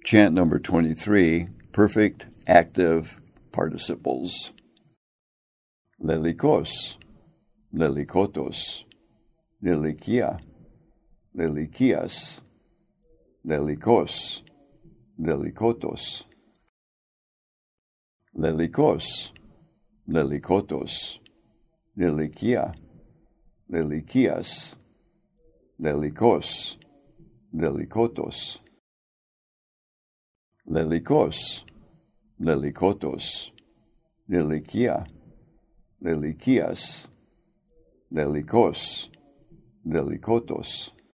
Chant number 23, perfect active participles. Lelikos, lelikotos, lelikia, lelikias, lelikos, lelikotos. Lelikos, lelikotos, lelikia, lelikias, lelikos, lelikotos. Lelikos, lelikotos, lelikia, lelikias, lelikos, lelikotos.